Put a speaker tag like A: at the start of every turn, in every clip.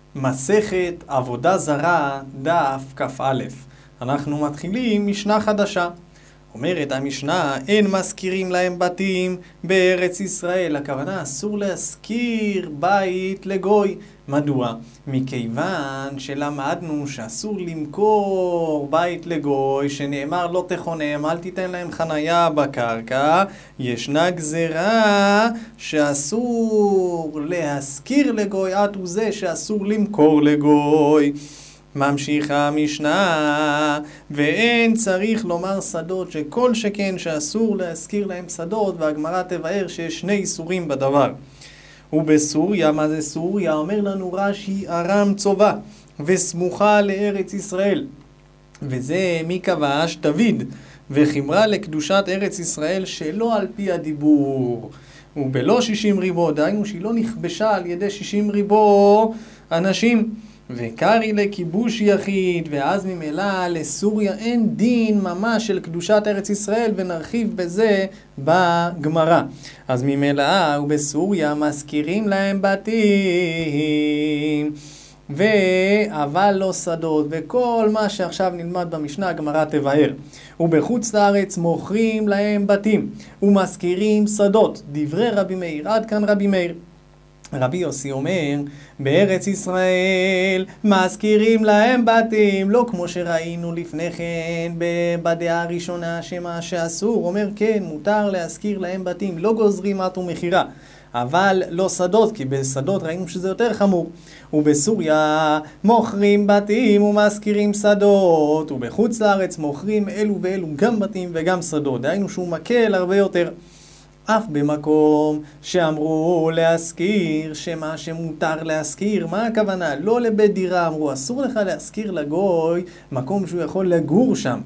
A: מסכת עבודה זרה, דף כ"א. אנחנו מתחילים משנה חדשה. אומרת המשנה, אין מזכירים להם בתים בארץ ישראל. הכוונה, אסור להזכיר בית לגוי. מדוע? מכיוון שלמדנו שאסור למכור בית לגוי, שנאמר לא תכונם, אל תיתן להם חנייה בקרקע. ישנה גזרה שאסור להזכיר לגוי, עד הוא זה שאסור למכור לגוי. ממשיכה המשנה, ואין צריך לומר שדות, שכל שכן שאסור להזכיר להם שדות, והגמרא תבאר שיש שני איסורים בדבר. ובסוריה, מה זה סוריה? אומר לנו רש"י, ארם צובה וסמוכה לארץ ישראל, וזה מי כבש? דוד, וחימרה לקדושת ארץ ישראל שלא על פי הדיבור, ובלא 60 ריבו, דהיינו שהיא לא נכבשה על ידי 60 ריבו אנשים, וקרי לכיבוש יחיד, ואז ממילא לסוריה אין דין ממש של קדושת ארץ ישראל, ונרחיב בזה בגמרא. אז ממילא ובסוריה מזכירים להם בתים, אבל לא שדות, וכל מה שעכשיו נלמד במשנה הגמרא תבאר. ובחוץ לארץ מוכרים להם בתים ומזכירים שדות. דברי רבי מאיר, עד כאן רבי מאיר. רבי יוסי אומר, בארץ ישראל מזכירים להם בתים, לא כמו שראינו לפני כן בדעה הראשונה שמה שאסור. אומר כן, מותר להזכיר להם בתים, לא גוזרים מט ומכירה, אבל לא שדות, כי בשדות ראינו שזה יותר חמור. ובסוריה מוכרים בתים ומזכירים שדות, ובחוץ לארץ מוכרים אלו ואלו, גם בתים וגם שדות, דהיינו שהוא מקל הרבה יותר. אף במקום שאמרו להזכיר, שמה שמותר להזכיר, מה הכוונה? לא לבית דירה, אמרו אסור לך להזכיר לגוי מקום שהוא יכול לגור שם.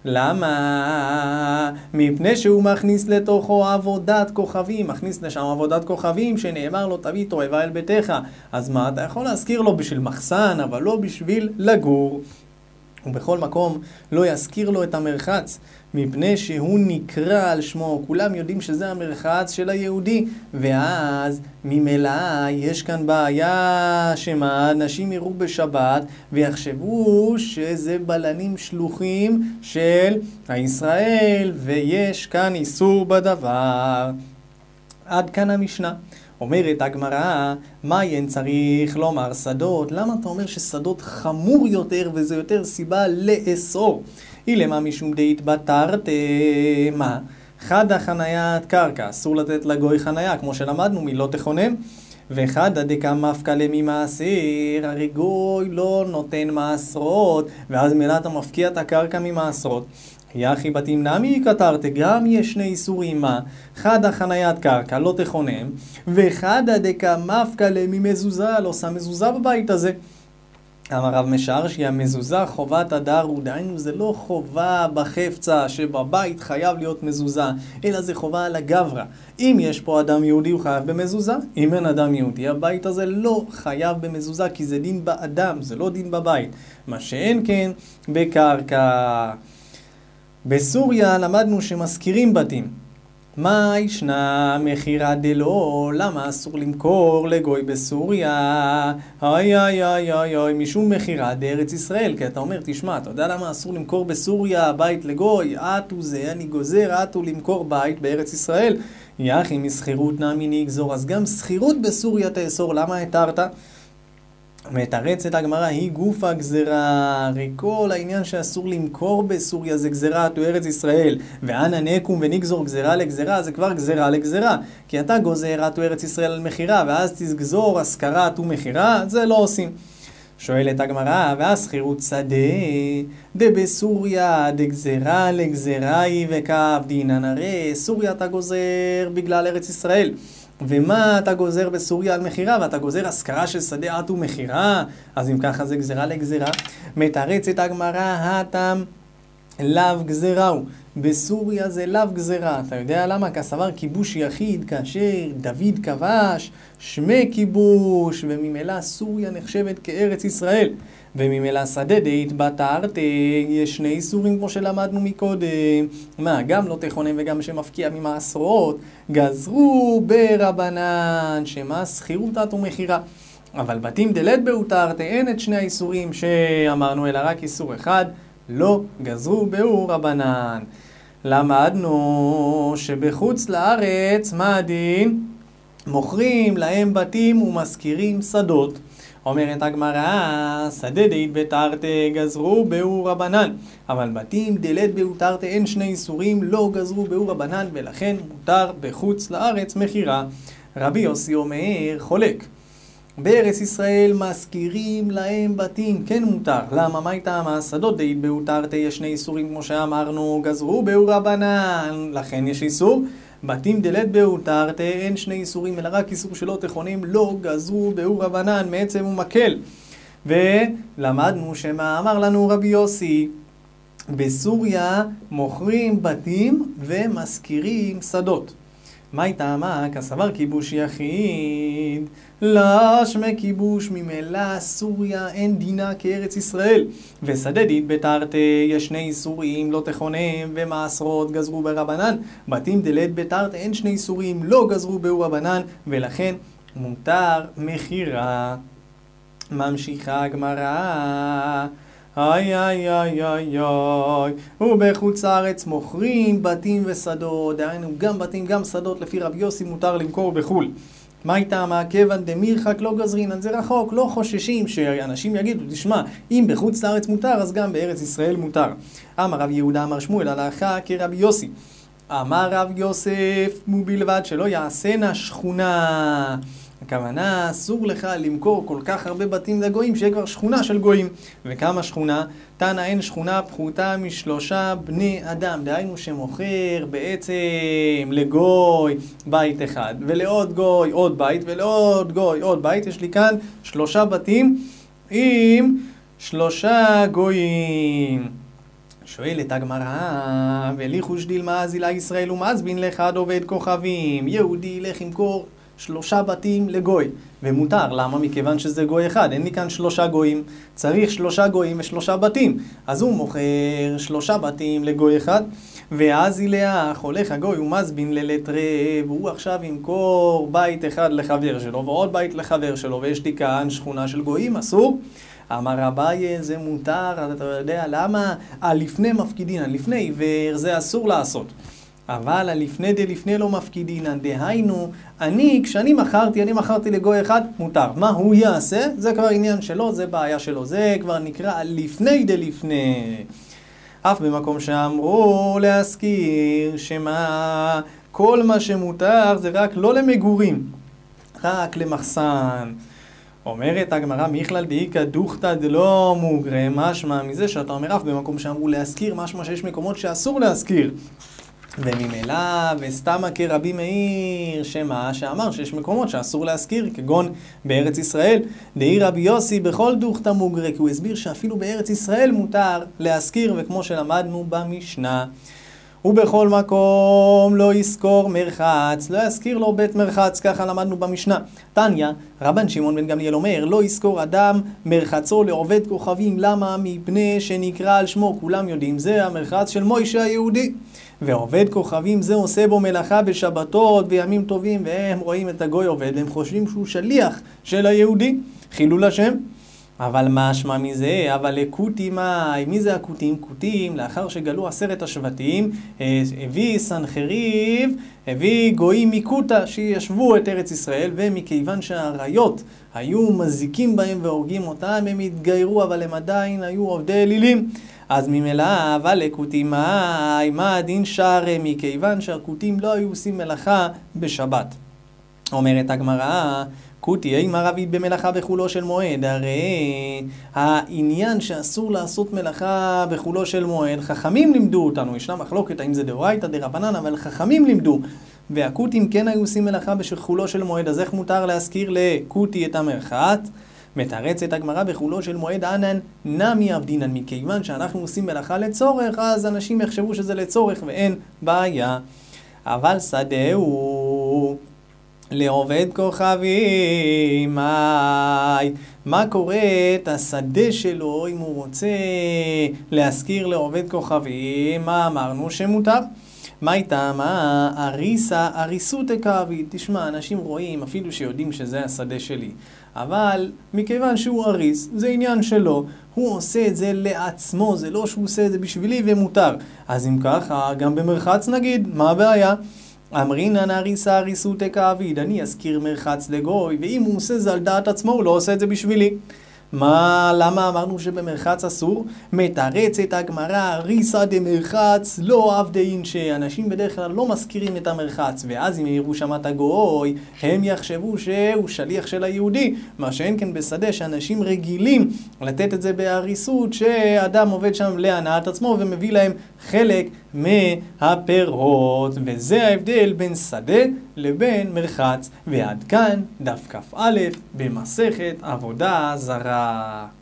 A: למה? מפני שהוא מכניס לתוכו עבודת כוכבים, מכניס לשם עבודת כוכבים שנאמר לו תביא תועבה אל ביתך. אז מה, אתה יכול להזכיר לו בשביל מחסן, אבל לא בשביל לגור. ובכל מקום לא יזכיר לו את המרחץ, מפני שהוא נקרא על שמו, כולם יודעים שזה המרחץ של היהודי, ואז ממילא יש כאן בעיה שמה אנשים יראו בשבת ויחשבו שזה בלנים שלוחים של הישראל, ויש כאן איסור בדבר. עד כאן המשנה. אומרת הגמרא, מה אין צריך לומר שדות? למה אתה אומר ששדות חמור יותר וזה יותר סיבה לאסור? אילמה משום דאית בתרת, מה? חדה חניית קרקע, אסור לתת לגוי חניה, כמו שלמדנו מלא תכונם, וחדה דקה מפקא לממעשר, הרי גוי לא נותן מעשרות, ואז מילא אתה מפקיע את הקרקע ממעשרות. יחי בתים נמי כתרת, גם יש שני איסורים, מה? חדה חניית קרקע, לא תכונם, וחדה דקה מפקא ממזוזה, לא שם מזוזה בבית הזה. אמר רב משאר שהיא המזוזה חובת הדר, ודהיינו זה לא חובה בחפצה שבבית חייב להיות מזוזה, אלא זה חובה על הגברה. אם יש פה אדם יהודי הוא חייב במזוזה, אם אין אדם יהודי הבית הזה לא חייב במזוזה, כי זה דין באדם, זה לא דין בבית. מה שאין כן בקרקע. בסוריה למדנו שמזכירים בתים. מה ישנה מכירה דלא? למה אסור למכור לגוי בסוריה? משום מכירה בארץ ישראל. כי אתה אומר, תשמע, אתה יודע למה אסור למכור בסוריה בית לגוי? עטו זה, אני גוזר עטו למכור בית בארץ ישראל. יחי מסחירות נמי נגזור, אז גם סחירות בסוריה תאסור. למה התרת? מתרצת הגמרא, היא גוף הגזרה, הרי כל העניין שאסור למכור בסוריה זה גזרה או ארץ ישראל, ואנה נקום ונגזור גזרה לגזרה, זה כבר גזרה לגזרה, כי אתה גוזר או ארץ ישראל על מחירה, ואז תגזור השכרה או מחירה, זה לא עושים. שואלת הגמרא, והסחירות שדה דבסוריה דגזרה לגזרה היא וכף דינן, הרי סוריה אתה גוזר בגלל ארץ ישראל, ומה אתה גוזר בסוריה על מחירה? ואתה גוזר השכרה של שדה עט ומחירה, אז אם ככה זה גזרה לגזרה. מתרצת הגמרא, הטם לאו גזרה הוא, בסוריה זה לאו גזרה. אתה יודע למה? כסבר כיבוש יחיד, כאשר דוד כבש שמי כיבוש, וממילא סוריה נחשבת כארץ ישראל, וממילא שדה דאית בתרת, יש שני איסורים כמו שלמדנו מקודם. מה? גם לא תכונם וגם שמפקיע ממעשרות, גזרו ברבנן, שמה? סחירות עט ומחירה. אבל בתים דלת בהותר אין את שני האיסורים שאמרנו, אלא רק איסור אחד, לא גזרו באור רבנן. למדנו שבחוץ לארץ, מה הדין? מוכרים להם בתים ומשכירים שדות. אומרת הגמרא, שדה דאית בתרתי גזרו באור רבנן. אבל בתים דלת בהותרתי אין שני איסורים, לא גזרו באור רבנן, ולכן מותר בחוץ לארץ מחירה. רבי יוסי אומר, חולק. בארץ ישראל משכירים להם בתים, כן מותר. למה? מה איתם? השדות דאית בהותרתי יש שני איסורים, כמו שאמרנו, גזרו באור רבנן, לכן יש איסור. בתים דלת בהותרתי אין שני איסורים, אלא רק איסור שלא תכונים, לא גזרו באור רבנן, מעצם ומקל. ולמדנו שמה אמר לנו רבי יוסי, בסוריה מוכרים בתים ומשכירים שדות. מה איתם? כסבר כיבוש יחיד, לשמי כיבוש, ממילא סוריה אין דינה כארץ ישראל. ושדה דאית בתרתי יש שני איסורים, לא תכונם ומעשרות גזרו ברבנן. בתים דלת בתרתי אין שני איסורים, לא גזרו באור רבנן, ולכן מותר מחירה. ממשיכה הגמרא, איי איי איי איי איי, ובחוץ לארץ מוכרים בתים ושדות, דהיינו גם בתים גם שדות, לפי רבי יוסי מותר למכור בחול. מה איתם? כיוון דמירחק לא גזרין, אז זה רחוק, לא חוששים שאנשים יגידו, תשמע, אם בחוץ לארץ מותר, אז גם בארץ ישראל מותר. אמר רב יהודה אמר שמואל הלכה כרבי יוסי. אמר רב יוסף ובלבד שלא יעשנה שכונה. הכוונה, אסור לך למכור כל כך הרבה בתים לגויים, שיהיה כבר שכונה של גויים. וכמה שכונה? תנא אין שכונה פחותה משלושה בני אדם. דהיינו שמוכר בעצם לגוי בית אחד, ולעוד גוי עוד בית, ולעוד גוי עוד בית. יש לי כאן 3 בתים עם 3 גויים. שואלת הגמרא, וליחוש דילמה זילה ישראל ומזבין לאחד עובד כוכבים. יהודי ילך למכור 3 בתים לגוי, ומותר. למה? מכיוון שזה גוי אחד, אין לי כאן 3 גויים, צריך 3 גויים ו3 בתים. אז הוא מוכר 3 בתים לגוי אחד, ואז ילך, הולך הגוי ומזבין ללטרה, והוא עכשיו ימכור בית אחד לחבר שלו, ועוד בית לחבר שלו, ויש לי כאן שכונה של גויים, אסור. אמר אביי, זה מותר, אתה יודע למה? לפני מפקידין, לפני עיוור, זה אסור לעשות. אבל לפני דלפני לא מפקידינן, דהיינו, כשאני מכרתי לגוי אחד, מותר. מה הוא יעשה? זה כבר עניין שלו, זה בעיה שלו. זה כבר נקרא לפני דלפני. אף במקום שאמרו להזכיר שמה, כל מה שמותר זה רק לא למגורים, רק למחסן. אומרת הגמרא, מכלל דאיקא דוכתא דלא מוגרא, משמע מזה שאתה אומר אף במקום שאמרו להזכיר, משמע שיש מקומות שאסור להזכיר. וממילא וסתמה כרבי מאיר, שמה שאמר שיש מקומות שאסור להזכיר, כגון בארץ ישראל, דאי רבי יוסי בכל דוכתא מוגרא, כי הוא הסביר שאפילו בארץ ישראל מותר להזכיר, וכמו שלמדנו במשנה. ובכל מקום לא יזכור מרחץ, לא יזכיר לו בית מרחץ, ככה למדנו במשנה. תניא, רבן שמעון בן גמליאל אומר, לא יזכור אדם מרחצו לעובד כוכבים. למה? מפני שנקרא על שמו, כולם יודעים, זה המרחץ של מוישה היהודי. ועובד כוכבים זה עושה בו מלאכה בשבתות בימים טובים, והם רואים את הגוי עובד והם חושבים שהוא שליח של היהודי, חילול השם. אבל מה שמה מזה? אבל לקוטים, מי זה הקוטים? קוטים, לאחר שגלו 10 השבטים, הביא סנחריב, הביא גויים מקוטה שישבו את ארץ ישראל, ומכיוון שהעריות היו מזיקים בהם והורגים אותם, הם התגיירו, אבל הם עדיין היו עובדי אלילים. אז ממילא, אבל לקוטים, מה הדין שער? מכיוון שהקוטים לא היו עושים מלאכה בשבת. אומרת הגמרא, קוטי, האם ערבית במלאכה בחולו של מועד? הרי העניין שאסור לעשות מלאכה בחולו של מועד, חכמים לימדו אותנו, ישנה מחלוקת האם זה דאורייתא דרבנן, אבל חכמים לימדו, והקוטים כן היו עושים מלאכה בחולו של מועד, אז איך מותר להזכיר לקוטי את המרחץ? מתרצת הגמרא בחולו של מועד ענן נמי עבדינן, מכיוון שאנחנו עושים מלאכה לצורך, אז אנשים יחשבו שזה לצורך ואין בעיה. אבל שדה הוא לעובד כוכבים, מה קורה את השדה שלו אם הוא רוצה להזכיר לעובד כוכבים? מה אמרנו שמותר? מה איתם? אריסות הקרבית. תשמע, אנשים רואים, אפילו שיודעים שזה השדה שלי, אבל מכיוון שהוא אריס, זה עניין שלו, הוא עושה את זה לעצמו, זה לא שהוא עושה את זה בשבילי ומותר. אז אם ככה, גם במרחץ נגיד, מה הבעיה? אמרינן אריסה אריסותי כאביד, אני אזכיר מרחץ לגוי, ואם הוא עושה זה על דעת עצמו, הוא לא עושה את זה בשבילי. למה אמרנו שבמרחץ אסור? מתרצת הגמרא, אריסא דמרחץ לא עבדין, שאנשים בדרך כלל לא מזכירים את המרחץ, ואז אם יראו שם את הגוי, הם יחשבו שהוא שליח של היהודי, מה שאין כן בשדה שאנשים רגילים לתת את זה באריסות, שאדם עובד שם להנאת עצמו ומביא להם חלק מהפירות, וזה ההבדל בין שדה לבין מרחץ. ועד כאן דף כ"א במסכת עבודה זרה.